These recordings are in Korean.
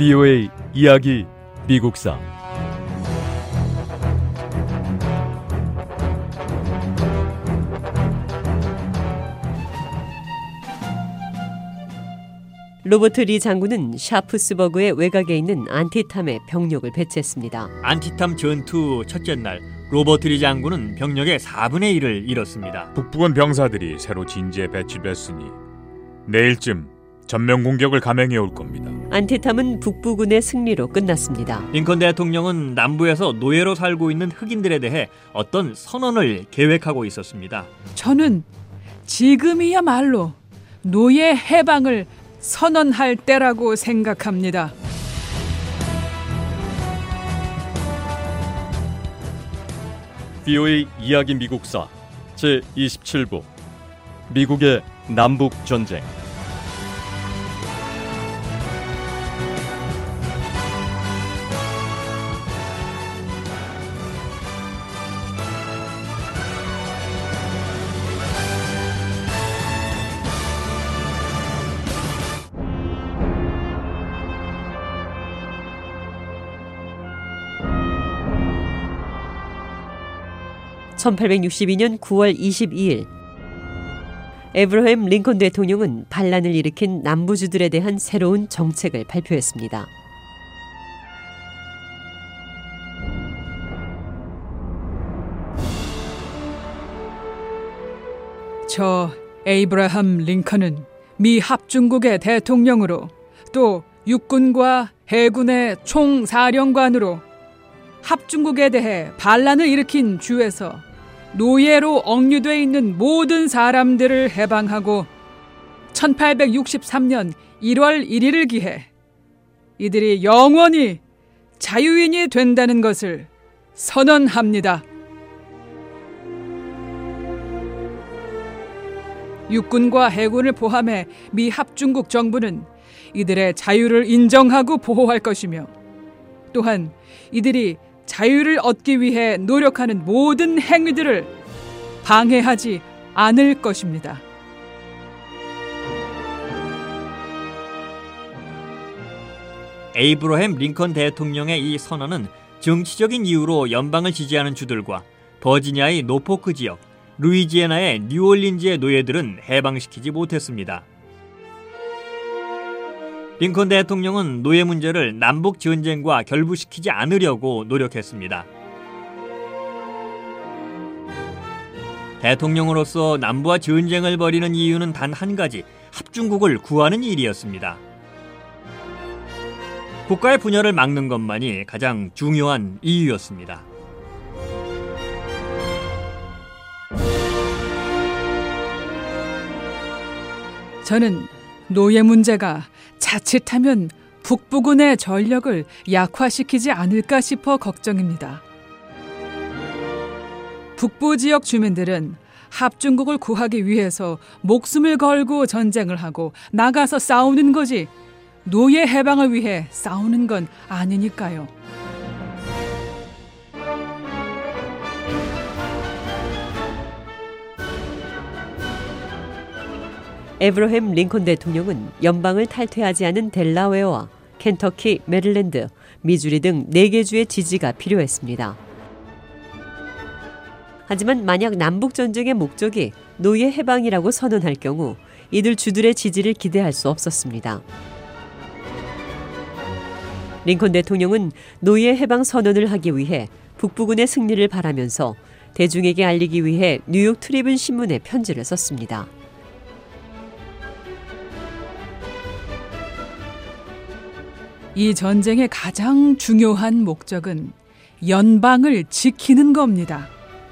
VOA 이야기 미국사. 로버트 리 장군은 샤프스버그의 외곽에 있는 안티탐에 병력을 배치했습니다. 안티탐 전투 첫째 날, 로버트 리 장군은 병력의 4분의 1을 잃었습니다. 북부군 병사들이 새로 진지에 배치됐으니 내일쯤 전면 공격을 감행해 올 겁니다. 안티탐은 북부군의 승리로 끝났습니다. 링컨 대통령은 남부에서 노예로 살고 있는 흑인들에 대해 어떤 선언을 계획하고 있었습니다. 저는 지금이야말로 노예 해방을 선언할 때라고 생각합니다. VOA 이야기 미국사 제27부 미국의 남북전쟁. (1862년 9월 22일) 에브러햄 링컨 대통령은 반란을 일으킨 남부주들에 대한 새로운 정책을 발표했습니다. 저 에이브라함 링컨은 미 합중국의 대통령으로 또 육군과 해군의 총사령관으로 합중국에 대해 반란을 일으킨 주에서 노예로 억류되어 있는 모든 사람들을 해방하고 1863년 1월 1일을 기해 이들이 영원히 자유인이 된다는 것을 선언합니다. 육군과 해군을 포함해 미 합중국 정부는 이들의 자유를 인정하고 보호할 것이며 또한 이들이 자유를 얻기 위해 노력하는 모든 행위들을 방해하지 않을 것입니다. 에이브러햄 링컨 대통령의 이 선언은 정치적인 이유로 연방을 지지하는 주들과 버지니아의 노포크 지역, 루이지애나의 뉴올린즈의 노예들은 해방시키지 못했습니다. 링컨 대통령은 노예 문제를 남북 전쟁과 결부시키지 않으려고 노력했습니다. 대통령으로서 남부와 전쟁을 벌이는 이유는 단 한 가지, 합중국을 구하는 일이었습니다. 국가의 분열을 막는 것만이 가장 중요한 이유였습니다. 저는 노예 문제가 자칫하면 북부군의 전력을 약화시키지 않을까 싶어 걱정입니다. 북부 지역 주민들은 합중국을 구하기 위해서 목숨을 걸고 전쟁을 하고 나가서 싸우는 거지 노예 해방을 위해 싸우는 건 아니니까요. 에브러햄 링컨 대통령은 연방을 탈퇴하지 않은 델라웨어와 켄터키, 메릴랜드, 미주리 등 4개 주의 지지가 필요했습니다. 하지만 만약 남북전쟁의 목적이 노예 해방이라고 선언할 경우 이들 주들의 지지를 기대할 수 없었습니다. 링컨 대통령은 노예 해방 선언을 하기 위해 북부군의 승리를 바라면서 대중에게 알리기 위해 뉴욕 트리뷴 신문에 편지를 썼습니다. 이 전쟁의 가장 중요한 목적은 연방을 지키는 겁니다.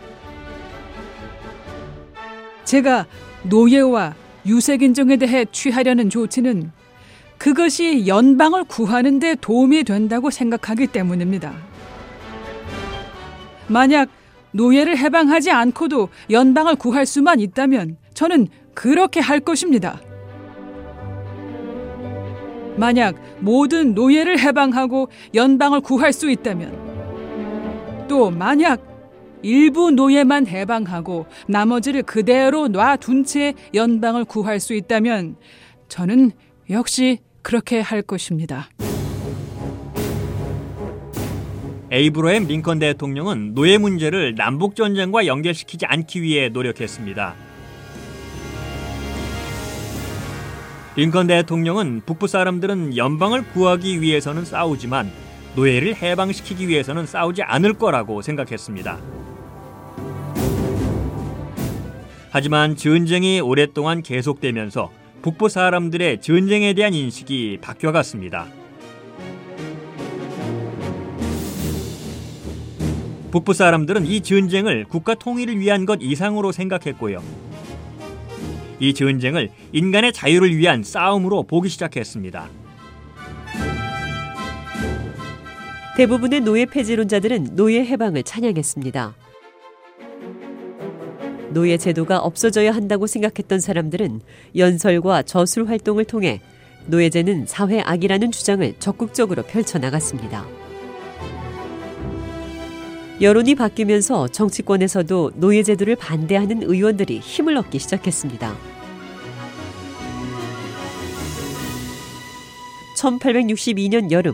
제가 노예와 유색인종에 대해 취하려는 조치는 그것이 연방을 구하는 데 도움이 된다고 생각하기 때문입니다. 만약 노예를 해방하지 않고도 연방을 구할 수만 있다면 저는 그렇게 할 것입니다. 만약 모든 노예를 해방하고 연방을 구할 수 있다면, 또 만약 일부 노예만 해방하고 나머지를 그대로 놔둔 채 연방을 구할 수 있다면 저는 역시 그렇게 할 것입니다. 에이브러햄 링컨 대통령은 노예 문제를 남북전쟁과 연결시키지 않기 위해 노력했습니다. 링컨 대통령은 북부 사람들은 연방을 구하기 위해서는 싸우지만 노예를 해방시키기 위해서는 싸우지 않을 거라고 생각했습니다. 하지만 전쟁이 오랫동안 계속되면서 북부 사람들의 전쟁에 대한 인식이 바뀌어갔습니다. 북부 사람들은 이 전쟁을 국가 통일을 위한 것 이상으로 생각했고요. 이 전쟁을 인간의 자유를 위한 싸움으로 보기 시작했습니다. 대부분의 노예 폐지론자들은 노예 해방을 찬양했습니다. 노예 제도가 없어져야 한다고 생각했던 사람들은 연설과 저술 활동을 통해 노예제는 사회 악이라는 주장을 적극적으로 펼쳐나갔습니다. 여론이 바뀌면서 정치권에서도 노예제도를 반대하는 의원들이 힘을 얻기 시작했습니다. 1862년 여름,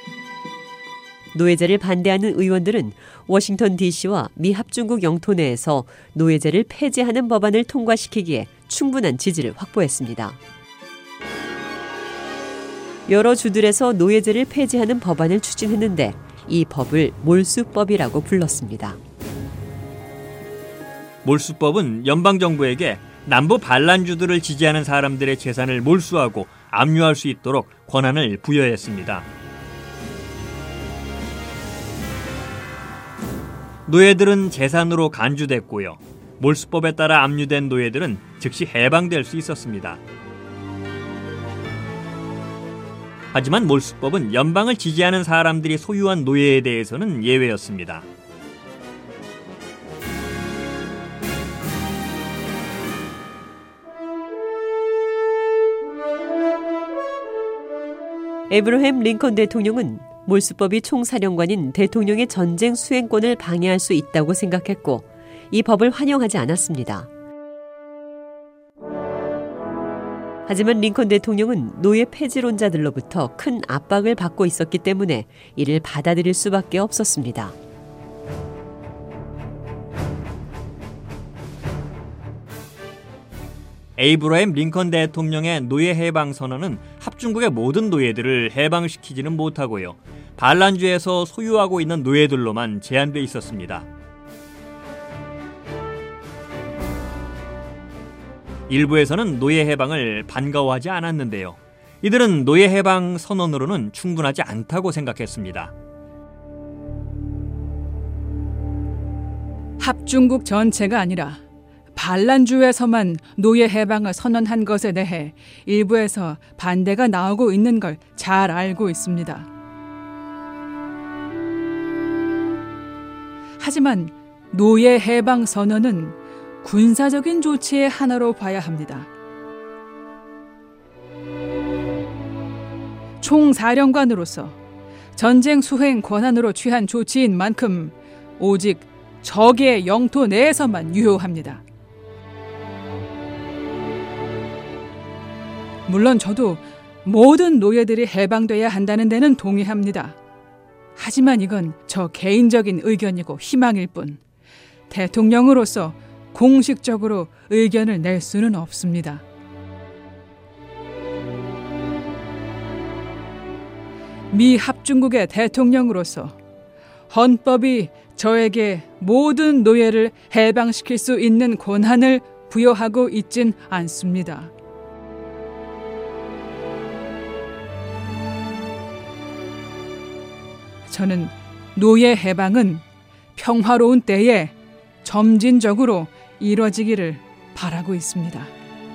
노예제를 반대하는 의원들은 워싱턴 DC와 미 합중국 영토 내에서 노예제를 폐지하는 법안을 통과시키기에 충분한 지지를 확보했습니다. 여러 주들에서 노예제를 폐지하는 법안을 추진했는데 이 법을 몰수법이라고 불렀습니다. 몰수법은 연방정부에게 남부 반란주들을 지지하는 사람들의 재산을 몰수하고 압류할 수 있도록 권한을 부여했습니다. 노예들은 재산으로 간주됐고요. 몰수법에 따라 압류된 노예들은 즉시 해방될 수 있었습니다. 하지만 몰수법은 연방을 지지하는 사람들이 소유한 노예에 대해서는 예외였습니다. 에이브러햄 링컨 대통령은 몰수법이 총사령관인 대통령의 전쟁 수행권을 방해할 수 있다고 생각했고 이 법을 환영하지 않았습니다. 하지만 링컨 대통령은 노예 폐지론자들로부터 큰 압박을 받고 있었기 때문에 이를 받아들일 수밖에 없었습니다. 에이브러햄 링컨 대통령의 노예 해방 선언은 합중국의 모든 노예들을 해방시키지는 못하고요. 반란주에서 소유하고 있는 노예들로만 제한돼 있었습니다. 일부에서는 노예 해방을 반가워하지 않았는데요. 이들은 노예 해방 선언으로는 충분하지 않다고 생각했습니다. 합중국 전체가 아니라 반란주에서만 노예 해방을 선언한 것에 대해 일부에서 반대가 나오고 있는 걸 잘 알고 있습니다. 하지만 노예 해방 선언은 군사적인 조치의 하나로 봐야 합니다. 총사령관으로서 전쟁 수행 권한으로 취한 조치인 만큼 오직 적의 영토 내에서만 유효합니다. 물론 저도 모든 노예들이 해방돼야 한다는 데는 동의합니다. 하지만 이건 저 개인적인 의견이고 희망일 뿐 대통령으로서 공식적으로 의견을 낼 수는 없습니다. 미 합중국의 대통령으로서 헌법이 저에게 모든 노예를 해방시킬 수 있는 권한을 부여하고 있진 않습니다. 저는 노예 해방은 평화로운 때에 점진적으로 이뤄지기를 바라고 있습니다.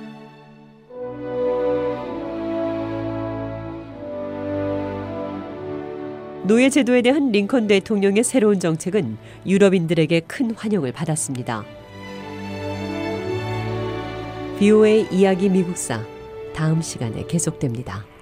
노예 제도에 대한 링컨 대통령의 새로운 정책은 유럽인들에게 큰 환영을 받았습니다. BOA 이야기 미국사 다음 시간에 계속됩니다.